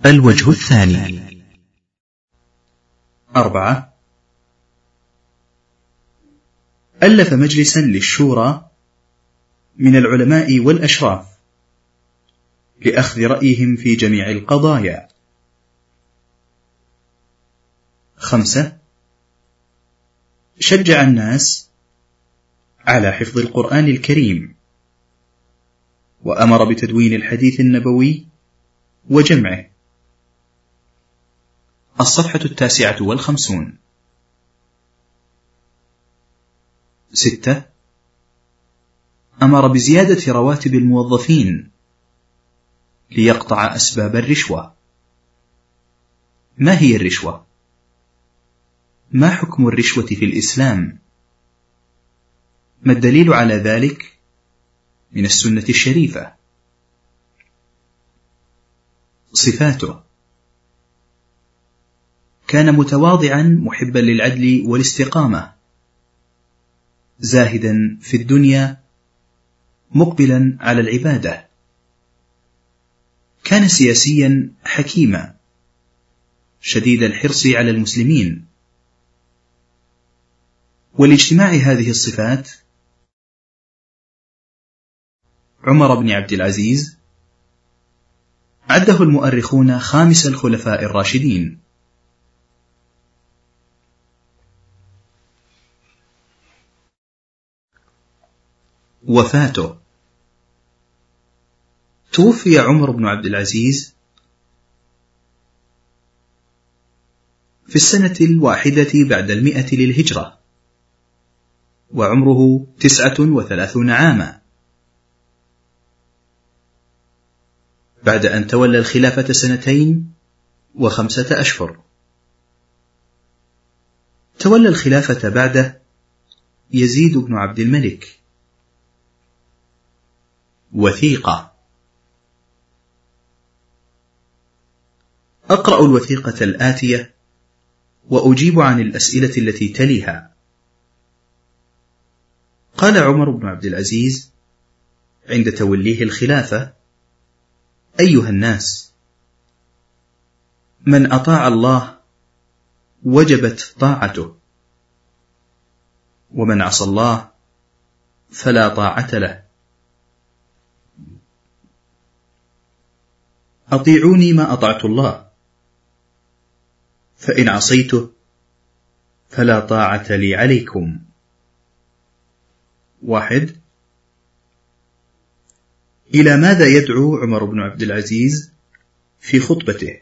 الوجه الثاني. 4. ألف مجلسا للشورى من العلماء والأشراف لأخذ رأيهم في جميع القضايا. 5. شجع الناس على حفظ القرآن الكريم، وأمر بتدوين الحديث النبوي وجمعه. الصفحة 59. 6. أمر بزيادة رواتب الموظفين ليقطع أسباب الرشوة. ما هي الرشوة؟ ما حكم الرشوة في الإسلام؟ ما الدليل على ذلك من السنة الشريفة؟ صفاته: كان متواضعا محبا للعدل والاستقامة، زاهدا في الدنيا مقبلا على العبادة. كان سياسيا حكيما شديد الحرص على المسلمين. ولاجتماع هذه الصفات عمر بن عبد العزيز عده المؤرخون خامس الخلفاء الراشدين. وفاته: توفي عمر بن عبد العزيز في السنة 1 بعد 100 للهجرة، وعمره 39 عاما، بعد أن تولى الخلافة 2 و5 أشهر. تولى الخلافة بعده يزيد بن عبد الملك. وثيقة: أقرأ الوثيقة الآتية وأجيب عن الأسئلة التي تليها. قال عمر بن عبد العزيز عند توليه الخلافة: أيها الناس، من أطاع الله وجبت طاعته، ومن عصى الله فلا طاعة له. أطيعوني ما أطعت الله، فإن عصيته فلا طاعة لي عليكم. 1. إلى ماذا يدعو عمر بن عبد العزيز في خطبته؟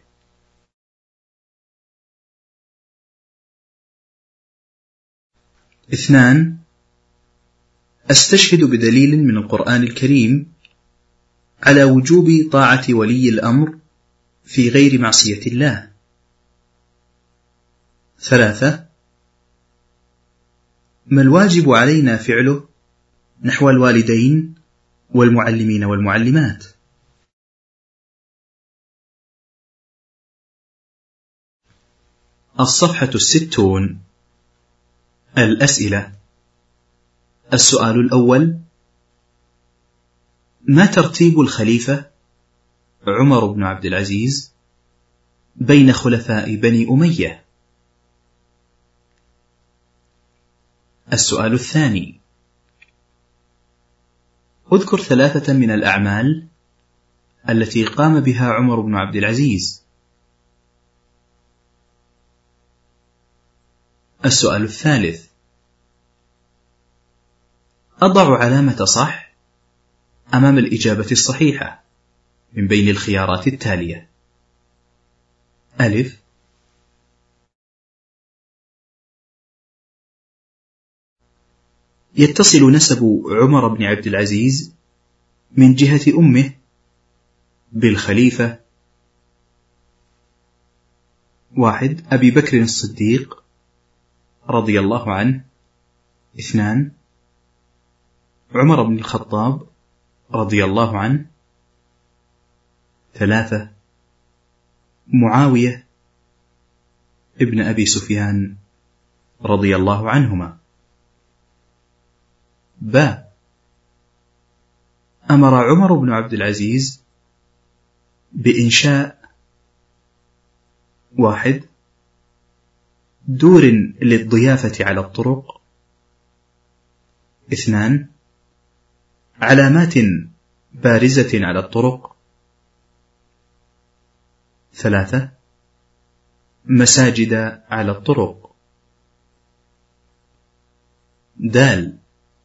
2. أستشهد بدليل من القرآن الكريم على وجوب طاعة ولي الأمر في غير معصية الله. 3. ما الواجب علينا فعله نحو الوالدين والمعلمين والمعلمات؟ الصفحة 60. الأسئلة. السؤال الأول: ما ترتيب الخليفة عمر بن عبد العزيز بين خلفاء بني أمية؟ السؤال الثاني: اذكر 3 من الأعمال التي قام بها عمر بن عبد العزيز. السؤال الثالث: أضع علامة صح أمام الإجابة الصحيحة من بين الخيارات التالية: ألف: يتصل نسب عمر بن عبد العزيز من جهة أمه بالخليفة 1 أبي بكر الصديق رضي الله عنه. 2 عمر بن الخطاب رضي الله عنه. 3 معاوية ابن أبي سفيان رضي الله عنهما. أمر عمر بن عبد العزيز بإنشاء 1 دور للضيافة على الطرق. 2 علامات بارزة على الطرق. 3 مساجد على الطرق. د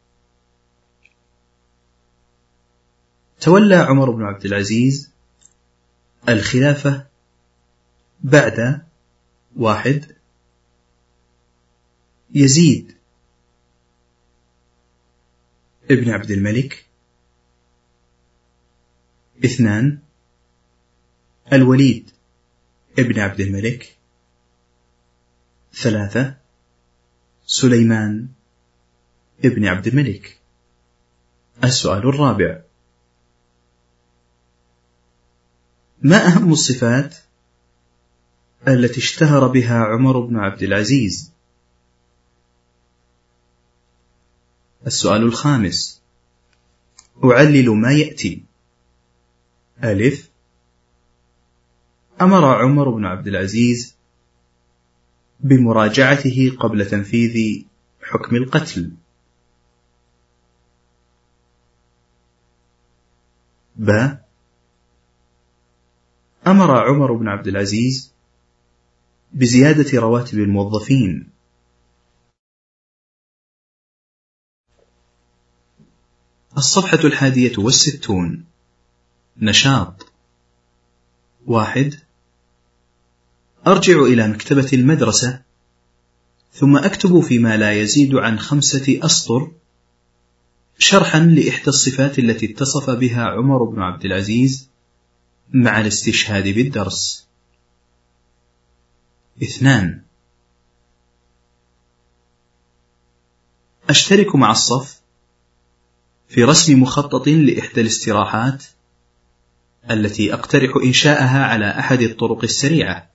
تولى عمر بن عبد العزيز الخلافة بعد 1 يزيد ابن عبد الملك. 2 الوليد ابن عبد الملك. 3 سليمان ابن عبد الملك. السؤال الرابع: ما أهم الصفات التي اشتهر بها عمر بن عبد العزيز؟ السؤال الخامس: أعلل ما يأتي. ألف: أمر عمر بن عبد العزيز بمراجعته قبل تنفيذ حكم القتل. ب: أمر عمر بن عبد العزيز بزيادة رواتب الموظفين. الصفحة 61. نشاط. 1 أرجع إلى مكتبة المدرسة ثم أكتب فيما لا يزيد عن 5 أسطر شرحا لإحدى الصفات التي اتصف بها عمر بن عبد العزيز مع الاستشهاد بالدرس. 2 أشترك مع الصف في رسم مخطط لإحدى الاستراحات التي أقترح إنشاءها على أحد الطرق السريعة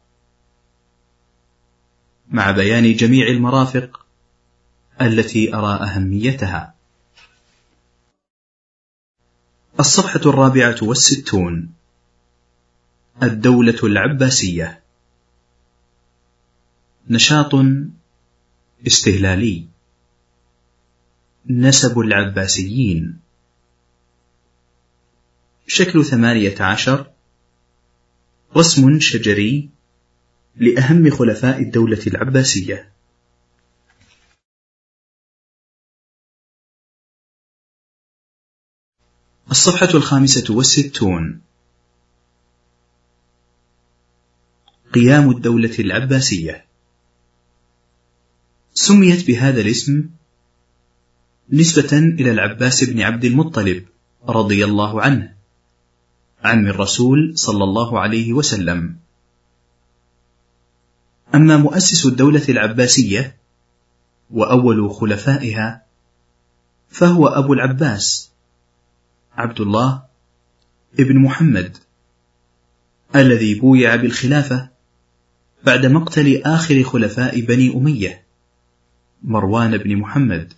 مع بيان جميع المرافق التي أرى أهميتها. الصفحة 64. الدولة العباسية. نشاط استهلالي. نسب العباسيين. شكل 18. رسم شجري لأهم خلفاء الدولة العباسية. الصفحة 65. قيام الدولة العباسية. سميت بهذا الاسم نسبة إلى العباس بن عبد المطلب رضي الله عنه عم الرسول صلى الله عليه وسلم. أما مؤسس الدولة العباسية وأول خلفائها فهو أبو العباس عبد الله ابن محمد الذي بويع بالخلافة بعد مقتل آخر خلفاء بني أمية مروان بن محمد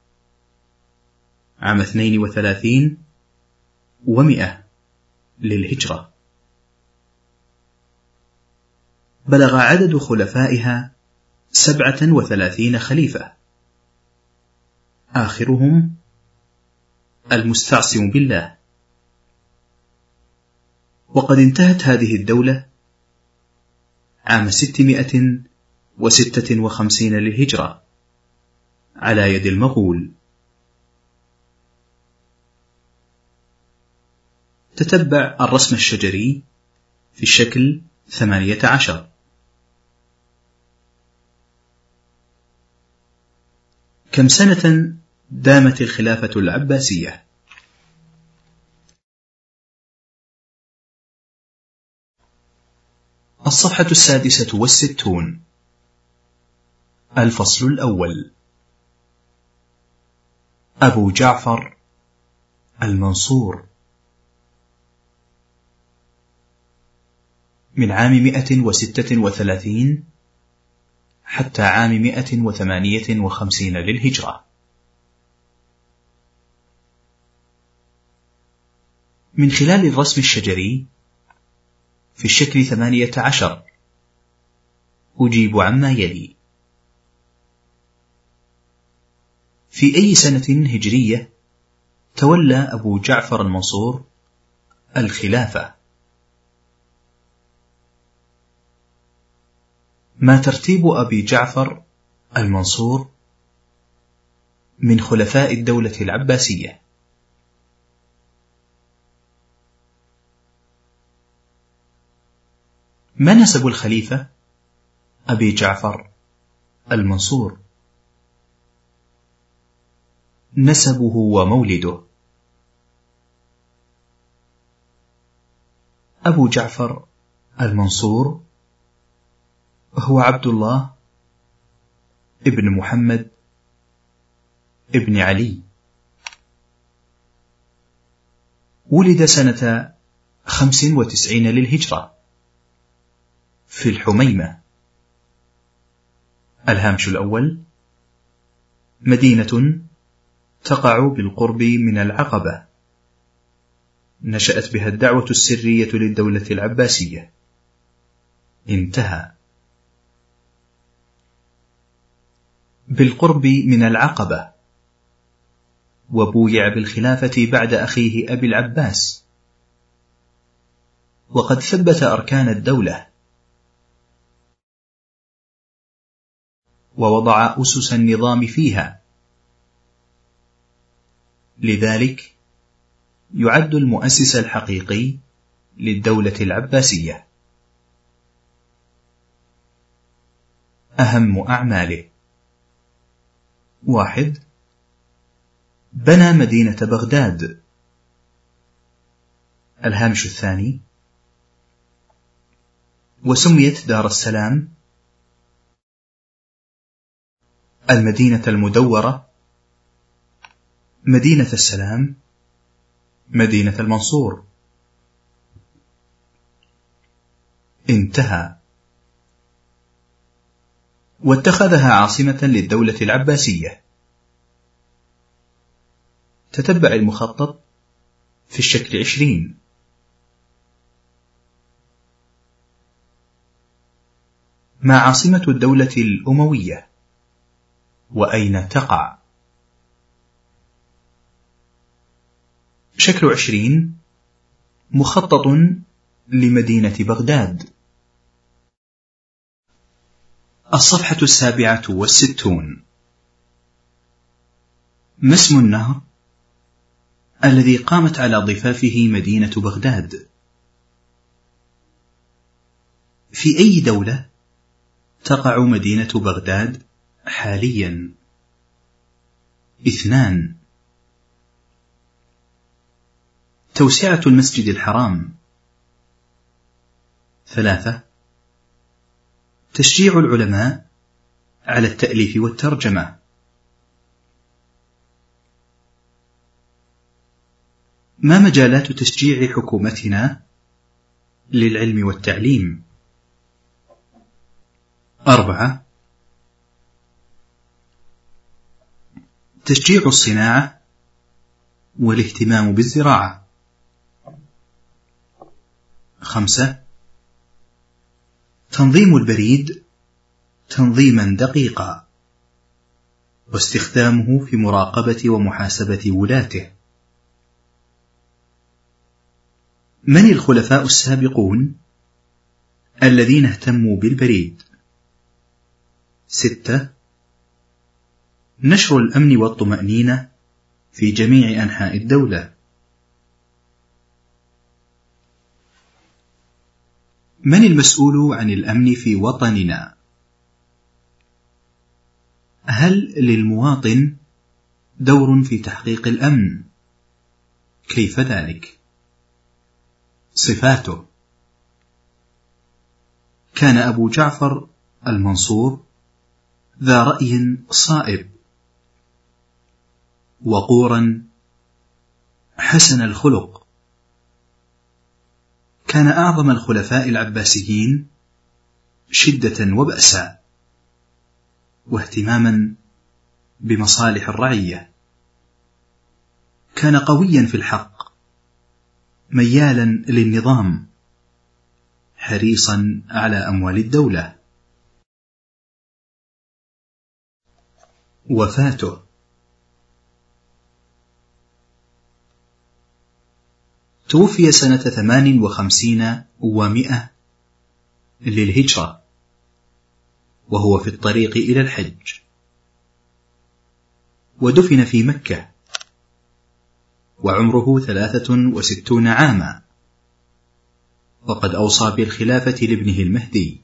عام 32 و100 للهجرة. بلغ عدد خلفائها 37 خليفة، آخرهم المستعصم بالله. وقد انتهت هذه الدولة عام 656 للهجرة على يد المغول. تتبع الرسم الشجري في الشكل 18. كم سنة دامت الخلافة العباسية؟ الصفحة 66. الفصل الأول. أبو جعفر المنصور. من عام 136 حتى عام 158 للهجرة. من خلال الرسم الشجري في الشكل 18 أجيب عما يلي: في أي سنة هجرية تولى أبو جعفر المنصور الخلافة؟ ما ترتيب أبي جعفر المنصور من خلفاء الدولة العباسية؟ ما نسب الخليفة أبي جعفر المنصور؟ نسبه ومولده: أبو جعفر المنصور هو عبد الله ابن محمد ابن علي. ولد سنة 95 للهجرة في الحميمة. الهامش الأول: مدينة تقع بالقرب من العقبة، نشأت بها الدعوة السرية للدولة العباسية. انتهى. بالقرب من العقبة، وبويع بالخلافة بعد أخيه أبي العباس، وقد ثبت أركان الدولة ووضع أسس النظام فيها، لذلك يعد المؤسس الحقيقي للدولة العباسية. أهم أعماله: 1. بنى مدينة بغداد. الهامش الثاني: وسميت دار السلام المدينة المدورة مدينة السلام مدينة المنصور. انتهى. واتخذها عاصمة للدولة العباسية. تتبع المخطط في الشكل 20. ما عاصمة الدولة الأموية؟ وأين تقع؟ شكل 20: مخطط لمدينة بغداد. الصفحة 67. ما اسم النهر الذي قامت على ضفافه مدينة بغداد؟ في أي دولة تقع مدينة بغداد حاليا؟ 2. توسعة المسجد الحرام. 3. تشجيع العلماء على التأليف والترجمة. ما مجالات تشجيع حكومتنا للعلم والتعليم؟ 4. تشجيع الصناعة والاهتمام بالزراعة. 5. تنظيم البريد تنظيما دقيقا، واستخدامه في مراقبة ومحاسبة ولاته. من الخلفاء السابقون الذين اهتموا بالبريد؟ 6. نشر الأمن والطمأنينة في جميع أنحاء الدولة. من المسؤول عن الأمن في وطننا؟ هل للمواطن دور في تحقيق الأمن؟ كيف ذلك؟ صفاته: كان أبو جعفر المنصور ذا رأي صائب، وقورا حسن الخلق. كان أعظم الخلفاء العباسيين شدة وبأسا، واهتماما بمصالح الرعية. كان قويا في الحق، ميالا للنظام، حريصا على أموال الدولة. وفاته. توفي سنة 58 و100 للهجرة، وهو في الطريق إلى الحج، ودفن في مكة، وعمره 63 عاما، وقد أوصى بالخلافة لابنه المهدي.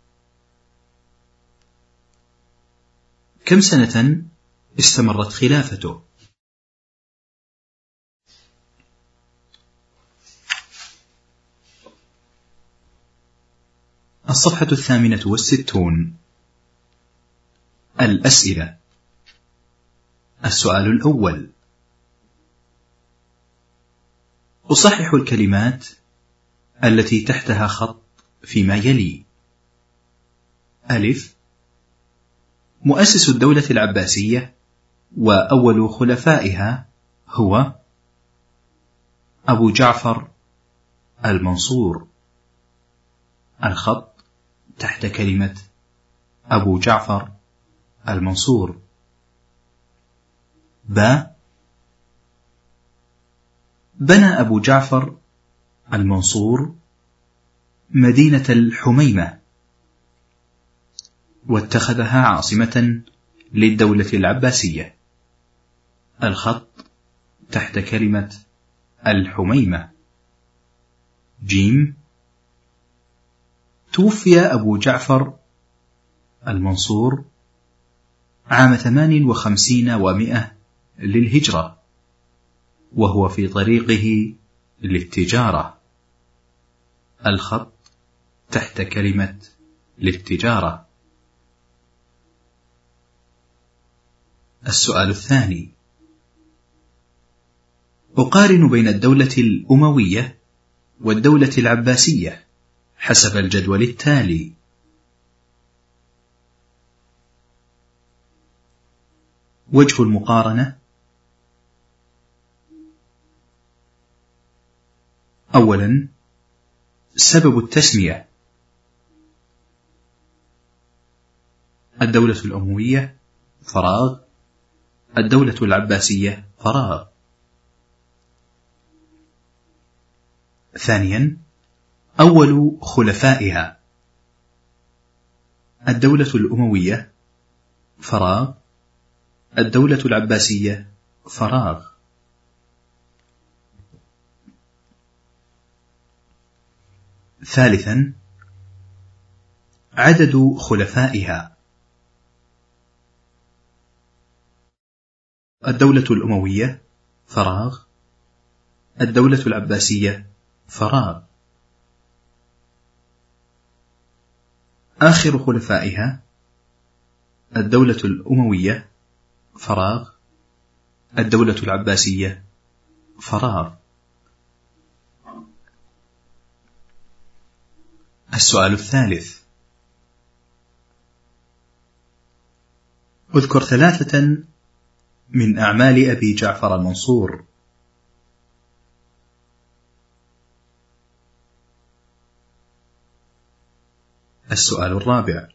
كم سنة استمرت خلافته؟ الصفحة 68. الأسئلة. السؤال الأول: أصحح الكلمات التي تحتها خط فيما يلي. ألف: مؤسس الدولة العباسية وأول خلفائها هو أبو جعفر المنصور. الخط تحت كلمة أبو جعفر المنصور. باء: بنى أبو جعفر المنصور مدينة الحميمة، واتخذها عاصمة للدولة العباسية. الخط تحت كلمة الحميمة. جيم: توفي أبو جعفر المنصور عام 58 و100 للهجرة، وهو في طريقه للتجارة. الخط تحت كلمة للتجارة. السؤال الثاني: أقارن بين الدولة الأموية والدولة العباسية حسب الجدول التالي. وجه المقارنة: أولا، سبب التسمية. الدولة الأموية فراغ، الدولة العباسية فراغ. ثانيا، أول خلفائها. الدولة الأموية فراغ، الدولة العباسية فراغ. ثالثا، عدد خلفائها. الدولة الأموية فراغ، الدولة العباسية فراغ. آخر خلفائها. الدولة الأموية فراغ، الدولة العباسية فراغ. السؤال الثالث: اذكر 3 من أعمال أبي جعفر المنصور. السؤال الرابع: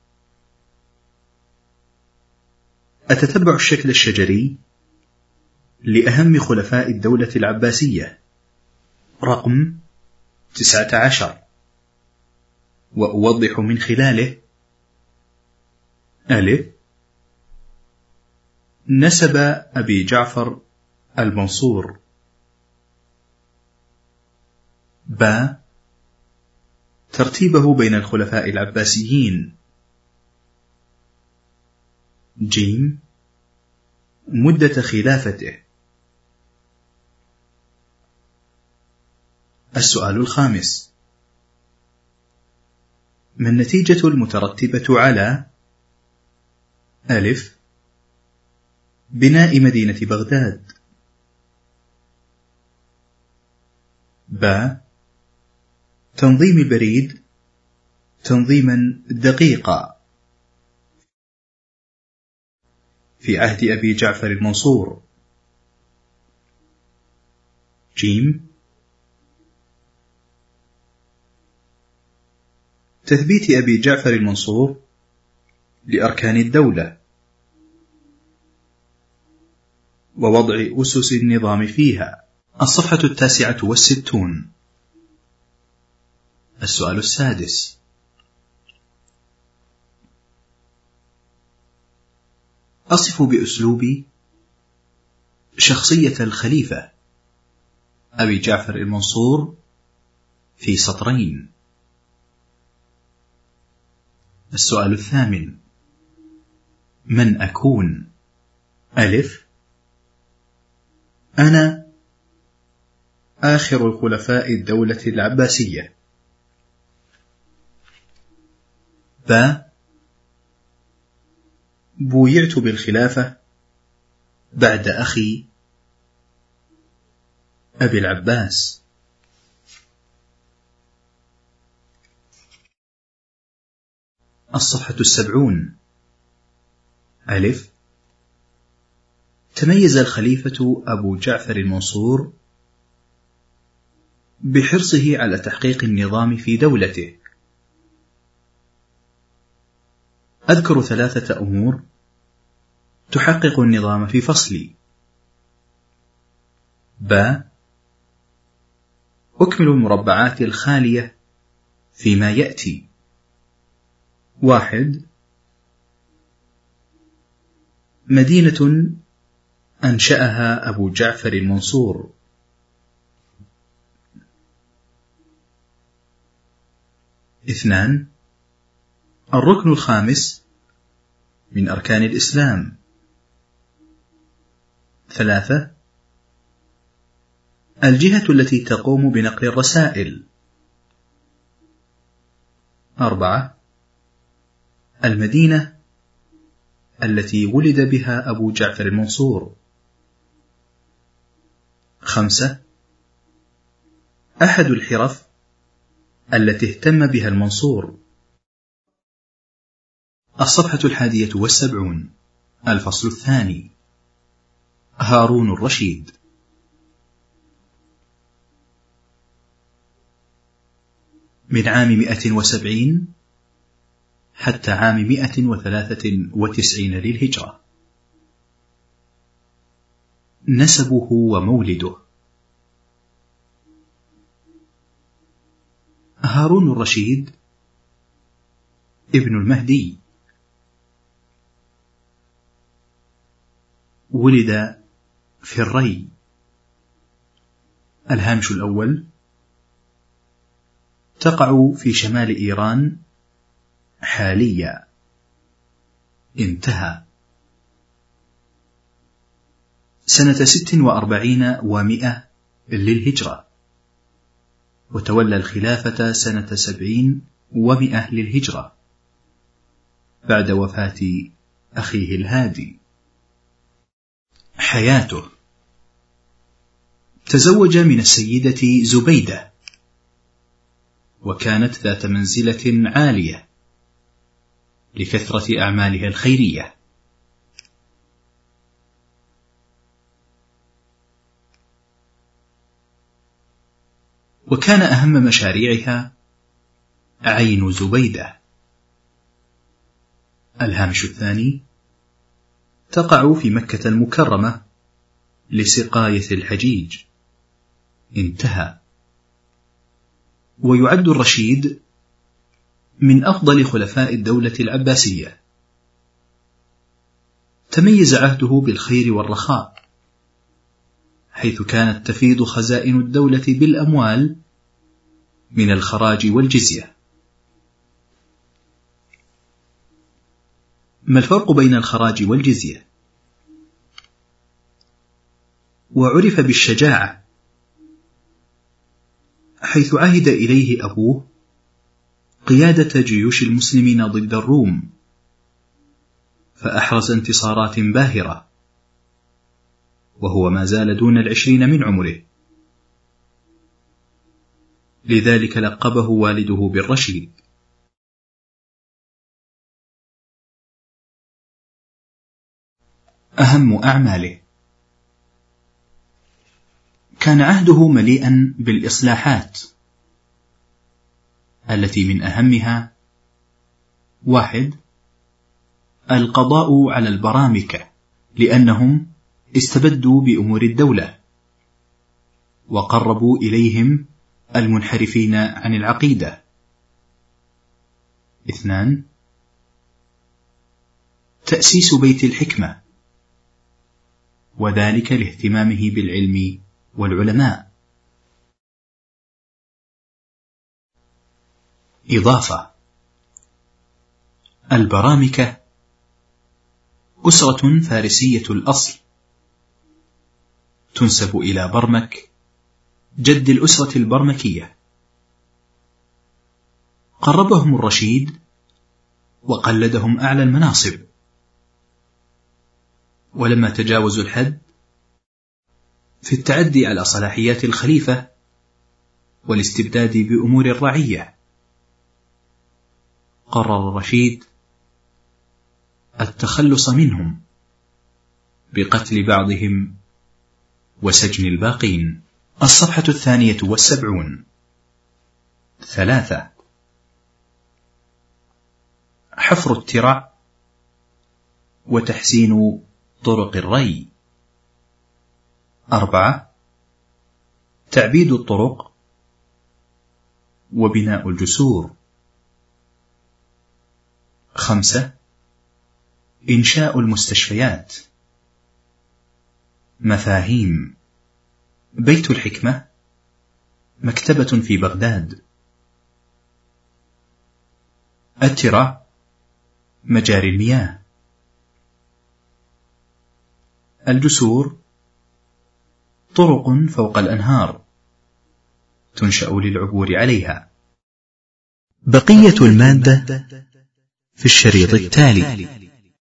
أتتبع الشكل الشجري لأهم خلفاء الدولة العباسية رقم 19، وأوضح من خلاله: ألف: نسب أبي جعفر المنصور. باء: ترتيبه بين الخلفاء العباسيين. جيم: مدة خلافته. السؤال الخامس: ما النتيجة المترتبة على ألف: بناء مدينة بغداد. باء: تنظيم البريد تنظيما دقيقا في عهد أبي جعفر المنصور. جيم: تثبيت أبي جعفر المنصور لأركان الدولة. ووضع أسس النظام فيها. الصفحة 69. السؤال السادس: أصف بأسلوب شخصية الخليفة أبي جعفر المنصور في سطرين. السؤال الثامن: من أكون؟ ألف: أنا آخر الخلفاء الدولة العباسية. باء: بويعت بالخلافة بعد أخي أبي العباس. الصفحة 70. ألف: تميز الخليفة أبو جعفر المنصور بحرصه على تحقيق النظام في دولته. أذكر 3 أمور تحقق النظام في فصلي. باء: أكمل المربعات الخالية فيما يأتي. 1. مدينة أنشأها أبو جعفر المنصور. 2. الركن الخامس من أركان الإسلام. 3. الجهة التي تقوم بنقل الرسائل. 4. المدينة التي ولد بها أبو جعفر المنصور. 5. أحد الحرف التي اهتم بها المنصور. الصفحة 71. الفصل الثاني: هارون الرشيد. من عام 170 حتى عام 193 للهجرة. نسبه ومولده: هارون الرشيد ابن المهدي، ولد في الري. الهامش الأول: تقع في شمال إيران حاليا. انتهى. سنة 46 و100 للهجرة، وتولى الخلافة سنة 70 و100 للهجرة بعد وفاة أخيه الهادي. حياته: تزوج من السيدة زبيدة، وكانت ذات منزلة عالية لكثرة أعمالها الخيرية. وكان أهم مشاريعها عين زبيدة. الهامش الثاني: تقع في مكة المكرمة لسقاية الحجيج. انتهى. ويعد الرشيد من أفضل خلفاء الدولة العباسية. تميز عهده بالخير والرخاء، حيث كانت تفيض خزائن الدولة بالأموال من الخراج والجزية. ما الفرق بين الخراج والجزية؟ وعرف بالشجاعة، حيث عهد إليه أبوه قيادة جيوش المسلمين ضد الروم، فأحرز انتصارات باهرة وهو ما زال دون 20 من عمره. لذلك لقبه والده بالرشيد. أهم أعماله: كان عهده مليئا بالإصلاحات التي من أهمها: 1. القضاء على البرامكة، لأنهم استبدوا بأمور الدولة وقربوا إليهم المنحرفين عن العقيدة. 2. تأسيس بيت الحكمة، وذلك لاهتمامه بالعلم والعلماء. إضافة: البرامكة أسرة فارسية الأصل تنسب إلى برمك جد الأسرة البرمكية. قربهم الرشيد وقلدهم أعلى المناصب، ولما تجاوزوا الحد في التعدي على صلاحيات الخليفة والاستبداد بأمور الرعية، قرر الرشيد التخلص منهم بقتل بعضهم وسجن الباقين. الصفحة 72. 3. حفر الترع وتحسين طرق الري. 4. تعبيد الطرق وبناء الجسور. 5. إنشاء المستشفيات. مفاهيم: بيت الحكمة مكتبة في بغداد. الترع مجاري المياه. الجسور طرق فوق الأنهار تنشأ للعبور عليها. بقية المادة في الشريط التالي.